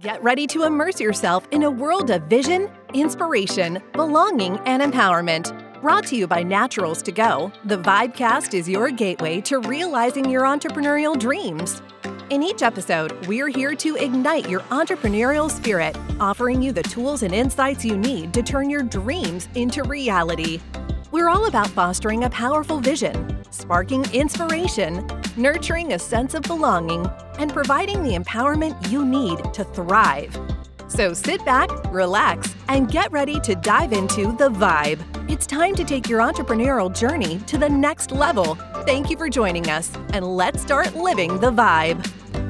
Get ready to immerse yourself in a world of vision, inspiration, belonging, and empowerment. Brought to you by Naturals to Go, the Vibecast is your gateway to realizing your entrepreneurial dreams. In each episode, we're here to ignite your entrepreneurial spirit, offering you the tools and insights you need to turn your dreams into reality. We're all about fostering a powerful vision, sparking inspiration, nurturing a sense of belonging, and providing the empowerment you need to thrive. So sit back, relax, and get ready to dive into the vibe. It's time to take your entrepreneurial journey to the next level. Thank you for joining us, and let's start living the vibe.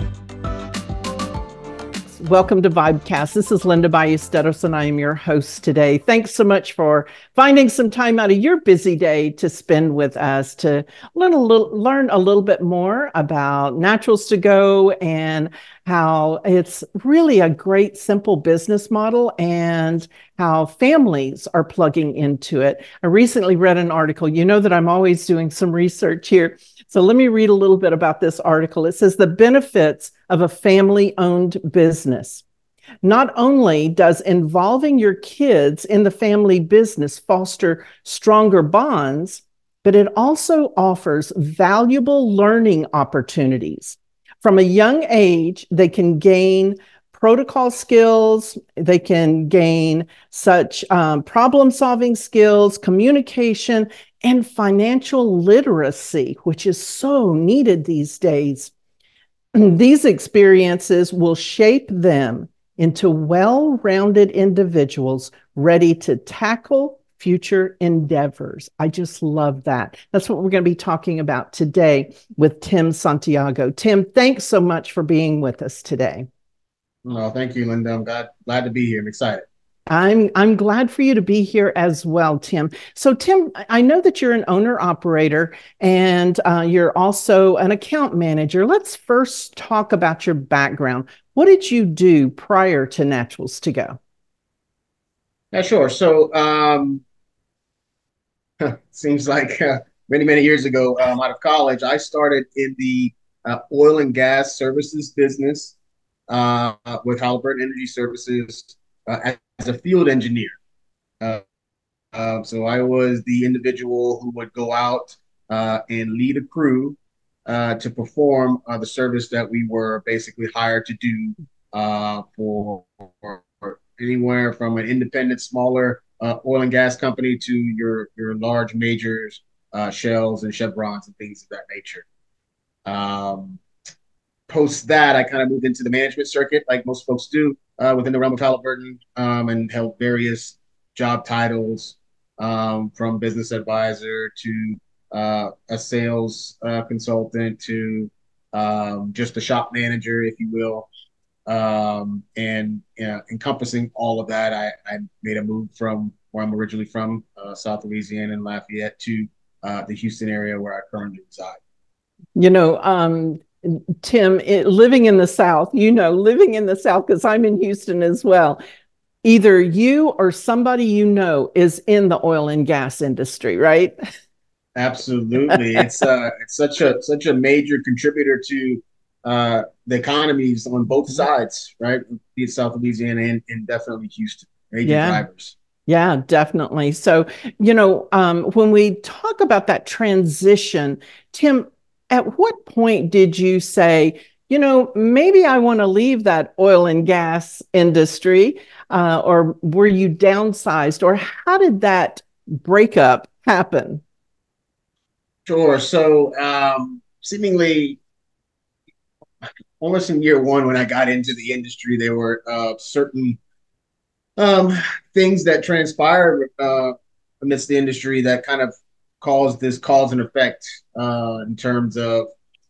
Welcome to Vibecast. This is Linda Ballesteros, and I am your host today. Thanks so much for finding some time out of your busy day to spend with us to learn a little bit more about Naturals to Go and how it's really a great, simple business model and how families are plugging into it. I recently read an article. You know that I'm always doing some research here. So let me read a little bit about this article. It says the benefits of a family-owned business. Not only does involving your kids in the family business foster stronger bonds, but it also offers valuable learning opportunities. From a young age, they can gain protocol skills, they can gain such problem-solving skills, communication, and financial literacy, which is so needed these days. These experiences will shape them into well-rounded individuals ready to tackle future endeavors. I just love that. That's what we're going to be talking about today with Tim Santiago. Tim, thanks so much for being with us today. Oh, thank you, Linda. I'm glad to be here. I'm excited. I'm glad for you to be here as well, Tim. So, Tim, I know that you're an owner-operator and you're also an account manager. Let's first talk about your background. What did you do prior to Naturals to Go? Yeah, sure. So, seems like many years ago, out of college, I started in the oil and gas services business with Halliburton Energy Services as a field engineer. So I was the individual who would go out and lead a crew to perform the service that we were basically hired to do for anywhere from an independent, smaller oil and gas company to your large majors, Shells and Chevrons and things of that nature. Post that, I kind of moved into the management circuit, like most folks do, within the realm of Halliburton, and held various job titles, from business advisor to a sales consultant to just a shop manager, if you will. And encompassing all of that, I made a move from where I'm originally from, South Louisiana and Lafayette, to the Houston area where I currently reside. You know, Tim, living in the South, because I'm in Houston as well. Either you or somebody you know is in the oil and gas industry, right? Absolutely. It's such a major contributor to the economies on both sides, right? Be it South Louisiana and definitely Houston. Major drivers. Yeah, definitely. So, when we talk about that transition, Tim, at what point did you say, maybe I want to leave that oil and gas industry, or were you downsized, or how did that breakup happen? Sure. So seemingly almost in year one, when I got into the industry, there were certain things that transpired amidst the industry that kind of caused this cause and effect in terms of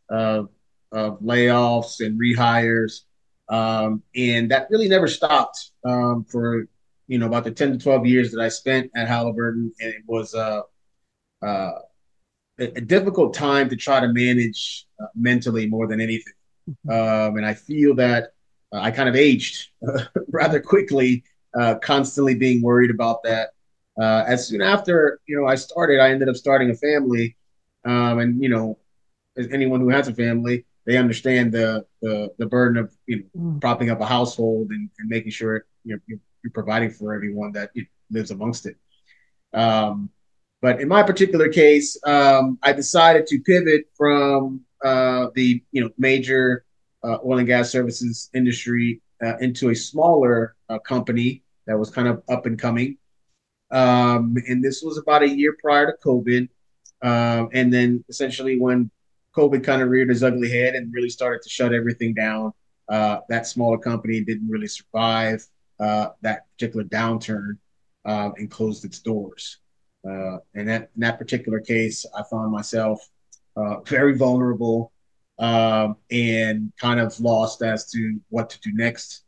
layoffs and rehires. And that really never stopped for, about the 10 to 12 years that I spent at Halliburton. And it was a difficult time to try to manage mentally more than anything. And I feel that I kind of aged rather quickly, constantly being worried about that. As soon after, I ended up starting a family. And, as anyone who has a family, they understand the burden of propping up a household and making sure you're providing for everyone that lives amongst it. But in my particular case, I decided to pivot from the major oil and gas services industry into a smaller company that was kind of up and coming. And this was about a year prior to COVID. And then essentially when COVID kind of reared its ugly head and really started to shut everything down, that smaller company didn't really survive that particular downturn and closed its doors. And in that particular case, I found myself very vulnerable and kind of lost as to what to do next.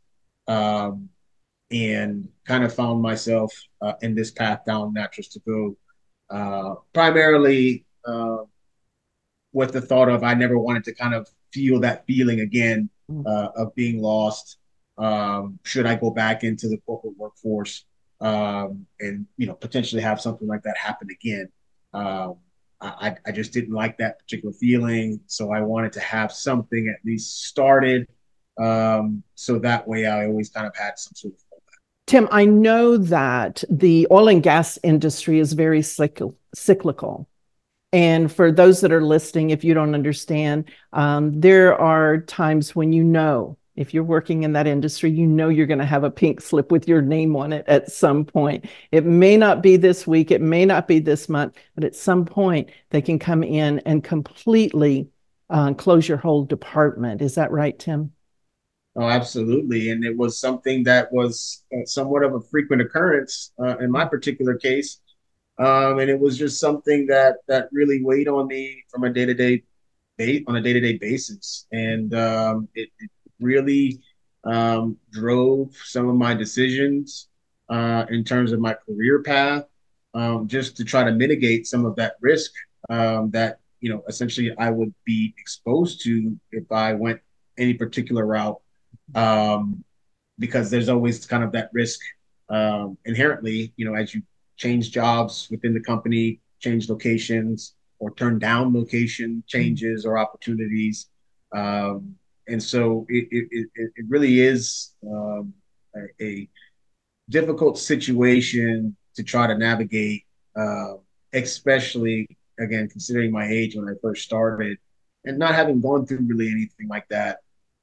And kind of found myself in this path down Naturals to Go, primarily with the thought of I never wanted to kind of feel that feeling again of being lost. Should I go back into the corporate workforce and potentially have something like that happen again? I just didn't like that particular feeling, so I wanted to have something at least started, so that way I always kind of had some sort of. Tim, I know that the oil and gas industry is very cyclical. And for those that are listening, if you don't understand, there are times when if you're working in that industry, you're going to have a pink slip with your name on it at some point. It may not be this week, it may not be this month, but at some point they can come in and completely close your whole department. Is that right, Tim? Oh, absolutely. And it was something that was somewhat of a frequent occurrence in my particular case. And it was just something that really weighed on me from a day-to-day basis. And it really drove some of my decisions in terms of my career path, just to try to mitigate some of that risk that, essentially I would be exposed to if I went any particular route. Because there's always kind of that risk inherently, as you change jobs within the company, change locations, or turn down location changes or opportunities. And so it really is a difficult situation to try to navigate, especially, again, considering my age when I first started and not having gone through really anything like that.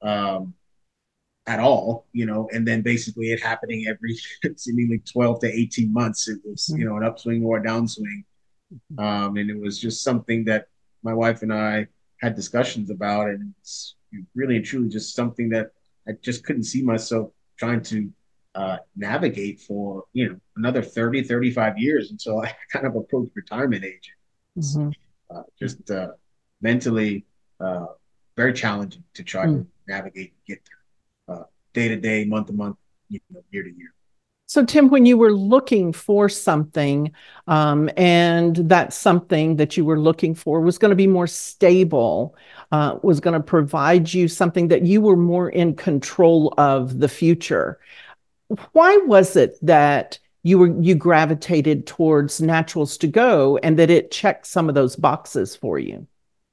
At all, and then basically it happening every seemingly 12 to 18 months. It was, an upswing or a downswing. And it was just something that my wife and I had discussions about. And it's really and truly just something that I just couldn't see myself trying to navigate for, another 30, 35 years until I kind of approached retirement age. Just mentally very challenging to try to navigate and get through. Day to day, month to month, year to year. So, Tim, when you were looking for something, and that something that you were looking for was going to be more stable, was going to provide you something that you were more in control of the future, why was it that you gravitated towards Naturals to Go and that it checked some of those boxes for you?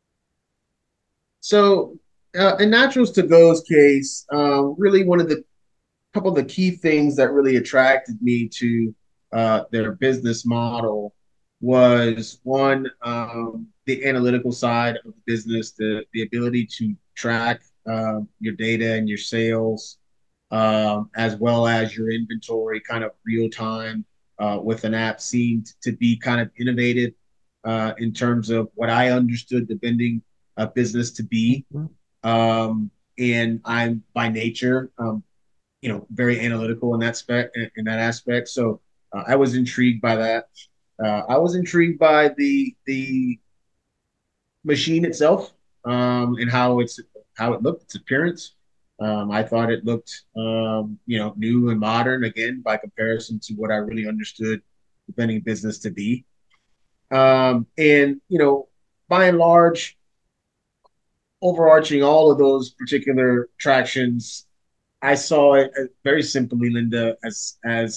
So, in Naturals to Go's case, really one of the couple of the key things that really attracted me to their business model was one, the analytical side of the business, the ability to track your data and your sales, as well as your inventory kind of real time with an app seemed to be kind of innovative in terms of what I understood the vending business to be. And I'm by nature, very analytical in that aspect. So I was intrigued by that. I was intrigued by the machine itself, and how it looked, its appearance. I thought it looked, new and modern again by comparison to what I really understood the vending business to be. And by and large, overarching all of those particular attractions, I saw it very simply, Linda, as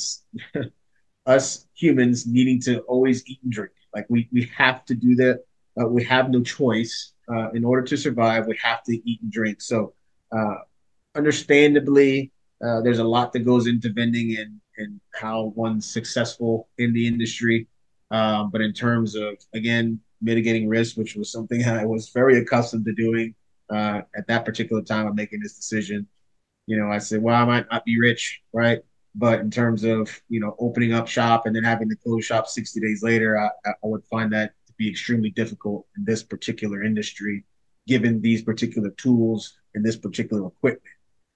us humans needing to always eat and drink. Like we have to do that. We have no choice. in order to survive, we have to eat and drink. So, understandably, there's a lot that goes into vending and how one's successful in the industry. But in terms of, again, mitigating risk, which was something I was very accustomed to doing at that particular time of making this decision, I said, well, I might not be rich, right? But in terms of, opening up shop and then having to close shop 60 days later, I would find that to be extremely difficult in this particular industry, given these particular tools and this particular equipment.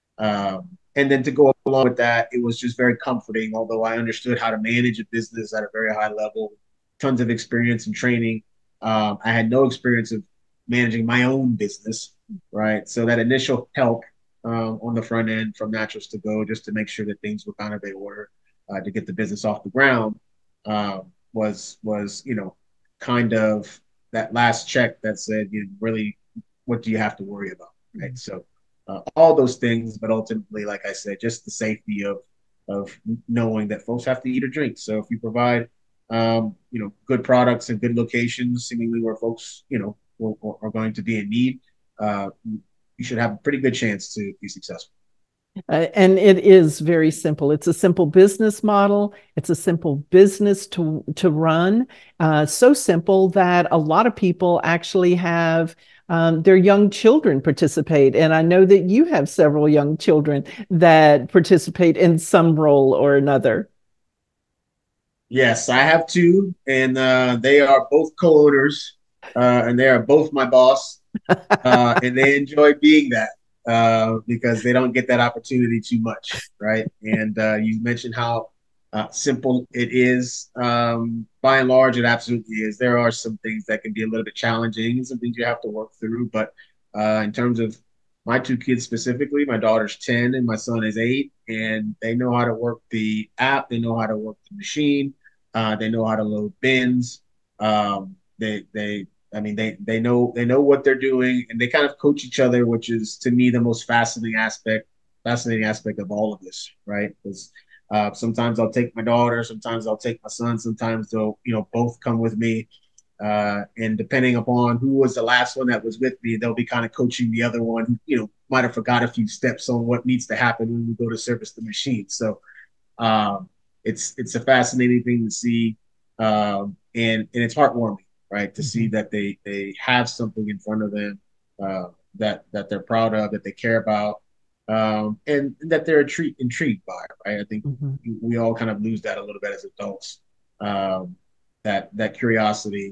And then to go along with that, it was just very comforting, although I understood how to manage a business at a very high level, tons of experience and training. I had no experience of managing my own business, right? So that initial help on the front end from Naturals to Go, just to make sure that things were kind of in order to get the business off the ground, was kind of that last check that said, really, what do you have to worry about, right? So all those things, but ultimately, like I said, just the safety of knowing that folks have to eat or drink. So if you provide good products and good locations, seemingly where folks are going to be in need, you should have a pretty good chance to be successful. And it is very simple. It's a simple business model. It's a simple business to run. So simple that a lot of people actually have their young children participate. And I know that you have several young children that participate in some role or another. Yes, I have two, and they are both co-owners, and they are both my boss, and they enjoy being that. Because they don't get that opportunity too much, right? And you mentioned how simple it is. By and large, it absolutely is. There are some things that can be a little bit challenging and some things you have to work through. But in terms of my two kids specifically, my daughter's 10 and my son is 8, and they know how to work the app. They know how to work the machine. They know how to load bins. They know what they're doing, and they kind of coach each other, which is to me the most fascinating aspect of all of this, right? Because sometimes I'll take my daughter, sometimes I'll take my son, sometimes they'll both come with me, and depending upon who was the last one that was with me, they'll be kind of coaching the other one who might have forgot a few steps on what needs to happen when we go to service the machine. So it's a fascinating thing to see, and it's heartwarming, right? To see that they have something in front of them that they're proud of, that they care about, and that they're intrigued by, right? I think we all kind of lose that a little bit as adults, that curiosity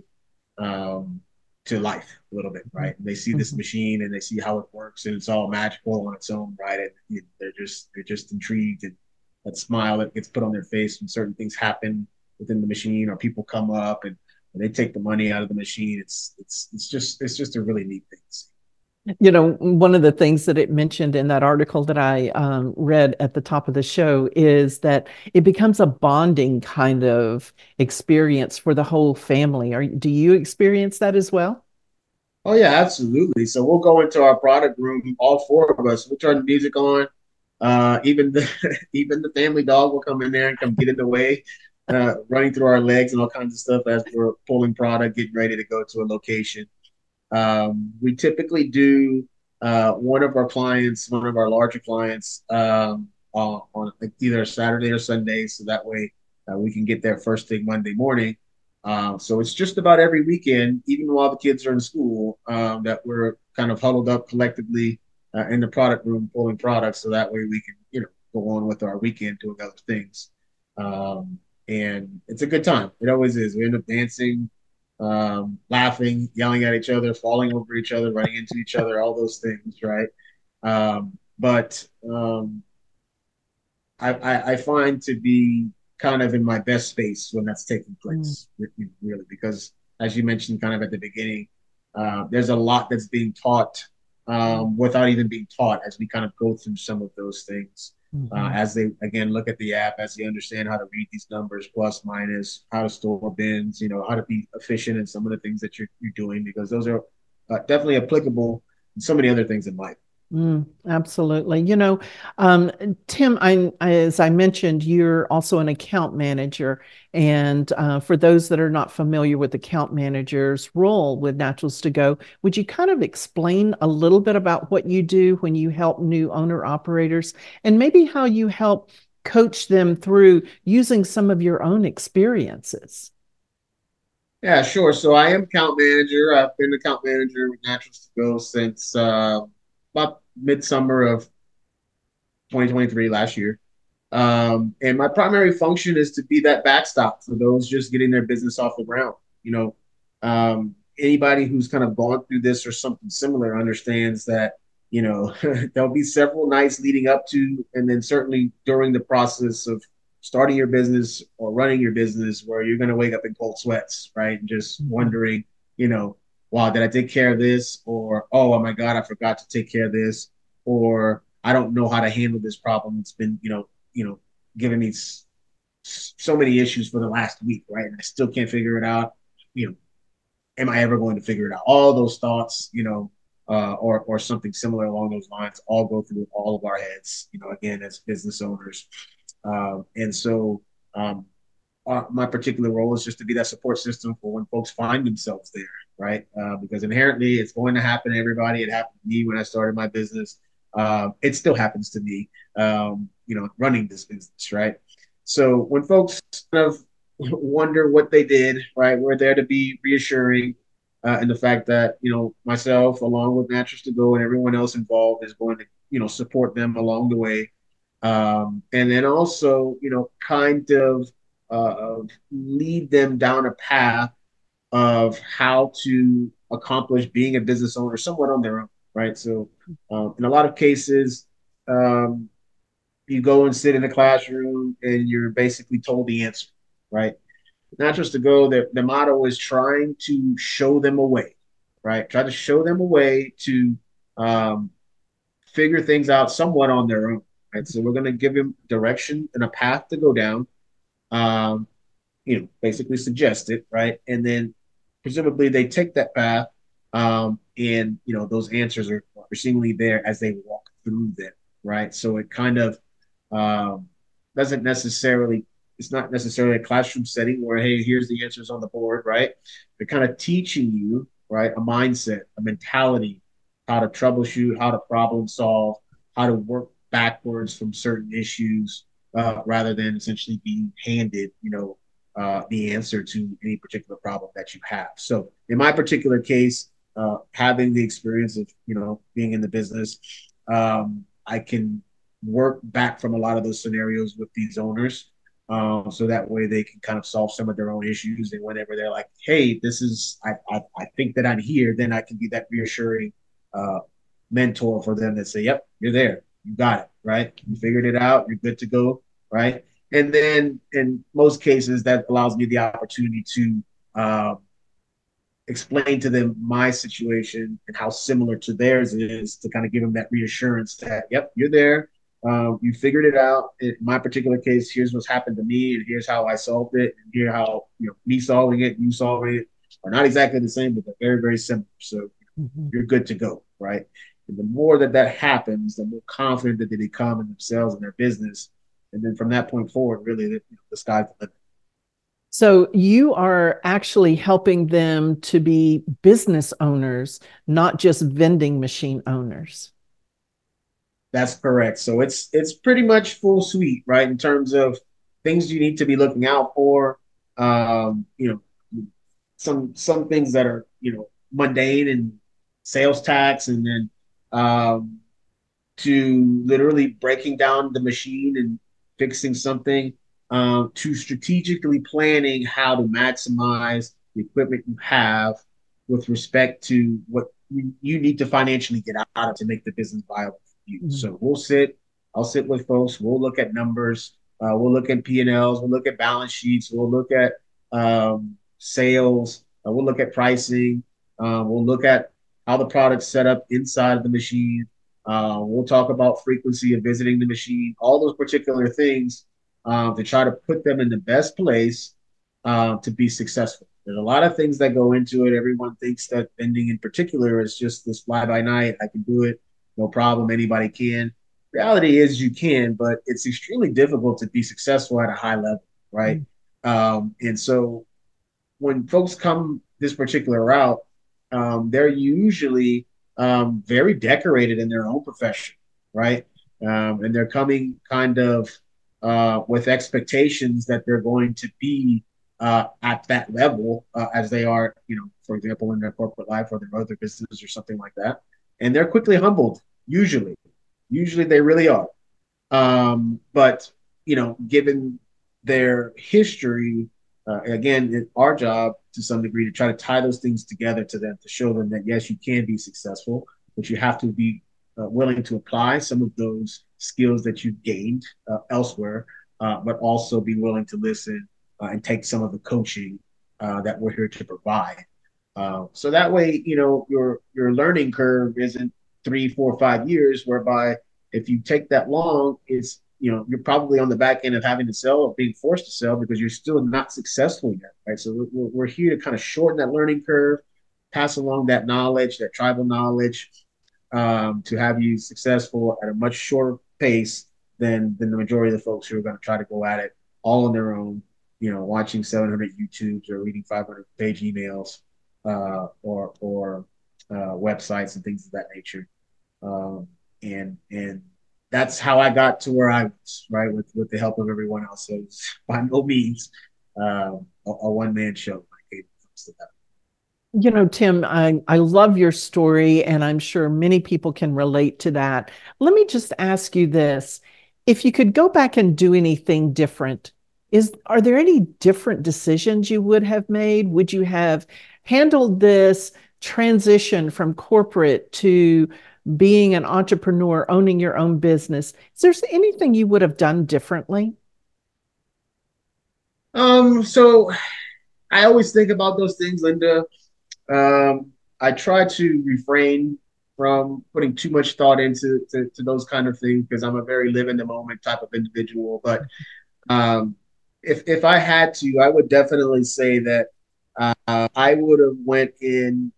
to life a little bit, right? And they see this machine and they see how it works, and it's all magical on its own, right? And they're just intrigued, and that smile that gets put on their face when certain things happen within the machine, or people come up and they take the money out of the machine. It's just a really neat thing to see. One of the things that it mentioned in that article that I read at the top of the show is that it becomes a bonding kind of experience for the whole family. Do you experience that as well? Oh yeah, absolutely. So we'll go into our product room, all four of us. We'll turn the music on. Even the even the family dog will come in there and come get in the way, running through our legs and all kinds of stuff as we're pulling product, getting ready to go to a location. We typically do one of our larger clients, on either a Saturday or Sunday, so that way we can get there first thing Monday morning. So it's just about every weekend, even while the kids are in school, that we're kind of huddled up collectively in the product room pulling products, so that way we can go on with our weekend doing other things. And it's a good time. It always is. We end up dancing, laughing, yelling at each other, falling over each other, running into each other, all those things, right? But I find to be kind of in my best space when that's taking place, really, because as you mentioned kind of at the beginning, there's a lot that's being taught without even being taught as we kind of go through some of those things. As they, again, look at the app, as they understand how to read these numbers, plus, minus, how to store bins, how to be efficient in some of the things that you're doing, because those are definitely applicable in so many other things in life. Absolutely. Um, Tim, as I mentioned, you're also an account manager. And for those that are not familiar with account manager's role with Naturals to Go, would you kind of explain a little bit about what you do when you help new owner operators and maybe how you help coach them through using some of your own experiences? Yeah, sure. So I am account manager. I've been account manager with Naturals to Go since about midsummer of 2023 last year. And my primary function is to be that backstop for those just getting their business off the ground. Anybody who's kind of gone through this or something similar understands that, there'll be several nights leading up to, and then certainly during the process of starting your business or running your business where you're going to wake up in cold sweats, right? And just wondering, you know, wow, did I take care of this? Or, oh my God, I forgot to take care of this. Or I don't know how to handle this problem. It's been, giving me so many issues for the last week, right? And I still can't figure it out. You know, am I ever going to figure it out? All those thoughts, or something similar along those lines, all go through all of our heads. Again, as business owners, and so my particular role is just to be that support system for when folks find themselves there, right? Because inherently, it's going to happen to everybody. It happened to me when I started my business. It still happens to me, running this business, right? So when folks kind of wonder what they did, right, we're there to be reassuring, and the fact that myself, along with Naturals to Go, and everyone else involved, is going to support them along the way, and then also kind of lead them down a path of how to accomplish being a business owner somewhat on their own, right? So in a lot of cases, you go and sit in a classroom and you're basically told the answer, right? Naturals to Go, the motto is trying to show them a way, right? Try to show them a way to figure things out somewhat on their own, right? So we're going to give them direction and a path to go down, um, basically suggest it, right? And then presumably they take that path, and those answers are seemingly there as they walk through them, right? So it kind of um, doesn't necessarily, it's not necessarily a classroom setting where, hey, here's the answers on the board, right? They're kind of teaching you, right, a mindset, a mentality, how to troubleshoot, how to problem solve, how to work backwards from certain issues, rather than essentially being handed, the answer to any particular problem that you have. So in my particular case, having the experience of being in the business, I can work back from a lot of those scenarios with these owners, so that way they can kind of solve some of their own issues. And whenever they're like, "Hey, this is I think that I'm here," then I can be that reassuring uh, mentor for them that say, "Yep, you're there, you got it, right? You figured it out, you're good to go, right?" And then in most cases, that allows me the opportunity to explain to them my situation and how similar to theirs is, to kind of give them that reassurance that, yep, you're there. You figured it out. In my particular case, here's what's happened to me, and here's how I solved it, and here how me solving it, you solving it are not exactly the same, but they're very, very similar. So you're good to go, right? And the more that happens, the more confident that they become in themselves and their business. And then from that point forward, really, the sky's the limit. So you are actually helping them to be business owners, not just vending machine owners. That's correct. So it's pretty much full suite, right? In terms of things you need to be looking out for. Um, you know, some things that are mundane and sales tax, and then um, to literally breaking down the machine and fixing something, to strategically planning how to maximize the equipment you have with respect to what you need to financially get out of to make the business viable for you. Mm-hmm. So I'll sit with folks, we'll look at numbers, we'll look at P&Ls, we'll look at balance sheets, we'll look at sales, we'll look at pricing, we'll look at how the product's set up inside of the machine. We'll talk about frequency of visiting the machine, all those particular things, to try to put them in the best place to be successful. There's a lot of things that go into it. Everyone thinks that vending in particular is just this fly by night. I can do it. no problem, anybody can. Reality is you can, but it's extremely difficult to be successful at a high level, right? And so when folks come this particular route, they're usually very decorated in their own profession, right? And they're coming kind of with expectations that they're going to be at that level as they are, for example, in their corporate life or their other business or something like that. And they're quickly humbled, usually. Usually they really are. But, given their history, again, it's our job to some degree to try to tie those things together to them, to show them that, yes, you can be successful, but you have to be willing to apply some of those skills that you've gained elsewhere, but also be willing to listen and take some of the coaching that we're here to provide. So that way, your learning curve isn't 3, 4, 5 years, whereby if you take that long, it's you're probably on the back end of having to sell or being forced to sell because you're still not successful yet, right? So we're here to kind of shorten that learning curve, pass along that knowledge, that tribal knowledge, to have you successful at a much shorter pace than the majority of the folks who are going to try to go at it all on their own, watching 700 YouTubes or reading 500-page emails or websites and things of that nature. And that's how I got to where I was, right? With the help of everyone else. So it's by no means a one-man show. Tim, I love your story, and I'm sure many people can relate to that. Let me just ask you this. If you could go back and do anything different, are there any different decisions you would have made? Would you have handled this transition from corporate to being an entrepreneur, owning your own business? Is there anything you would have done differently? So I always think about those things, Linda. I try to refrain from putting too much thought into those kind of things because I'm a very live in the moment type of individual. But if I had to, I would definitely say that I would have went in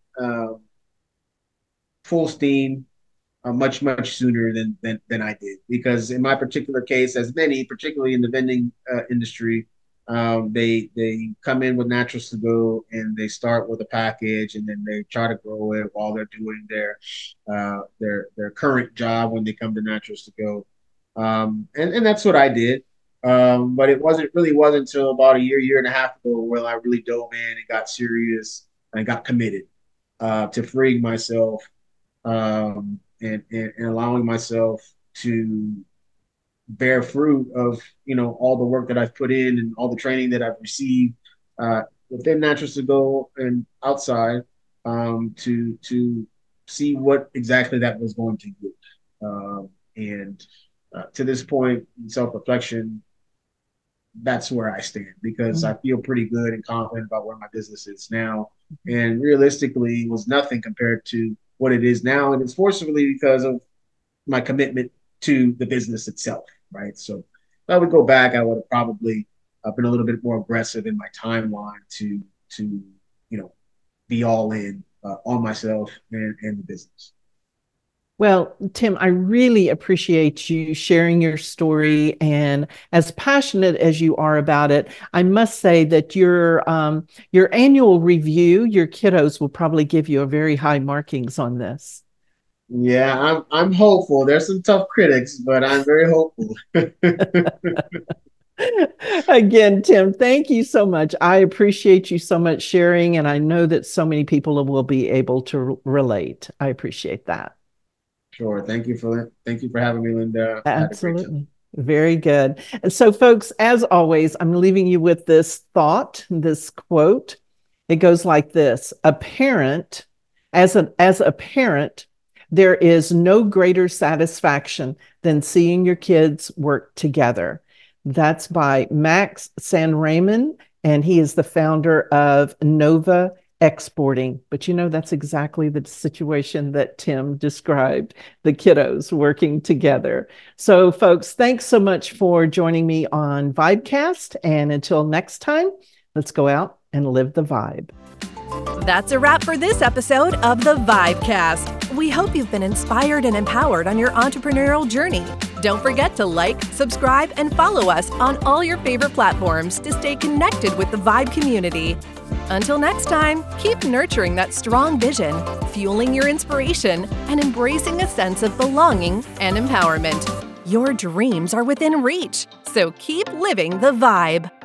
full steam much sooner than I did, because in my particular case, as many, particularly in the vending industry, they come in with Naturals to Go and they start with a package and then they try to grow it while they're doing their current job when they come to Naturals to Go, and that's what I did. But it wasn't until about a year and a half ago where I really dove in and got serious and got committed to freeing myself. And allowing myself to bear fruit of all the work that I've put in and all the training that I've received within Naturals to Go and outside, to see what exactly that was going to do. And to this point, in self-reflection, that's where I stand, because I feel pretty good and confident about where my business is now. And realistically, it was nothing compared to what it is now. And it's forcibly because of my commitment to the business itself, right? So if I would go back, I would have probably been a little bit more aggressive in my timeline to be all in on myself and the business. Well, Tim, I really appreciate you sharing your story, and as passionate as you are about it, I must say that your annual review, your kiddos will probably give you a very high markings on this. Yeah, I'm hopeful. There's some tough critics, but I'm very hopeful. Again, Tim, thank you so much. I appreciate you so much sharing, and I know that so many people will be able to relate. I appreciate that. Sure. Thank you for having me, Linda. Absolutely. Very good. And so, folks, as always, I'm leaving you with this thought, this quote. It goes like this: a parent, as a parent, there is no greater satisfaction than seeing your kids work together. That's by Max Sanramin, and he is the founder of Nova Exporting. But that's exactly the situation that Tim described, the kiddos working together. So folks, thanks so much for joining me on Vibecast. And until next time, let's go out and live the vibe. That's a wrap for this episode of the Vibecast. We hope you've been inspired and empowered on your entrepreneurial journey. Don't forget to like, subscribe, and follow us on all your favorite platforms to stay connected with the Vibe community. Until next time, keep nurturing that strong vision, fueling your inspiration, and embracing a sense of belonging and empowerment. Your dreams are within reach, so keep living the vibe.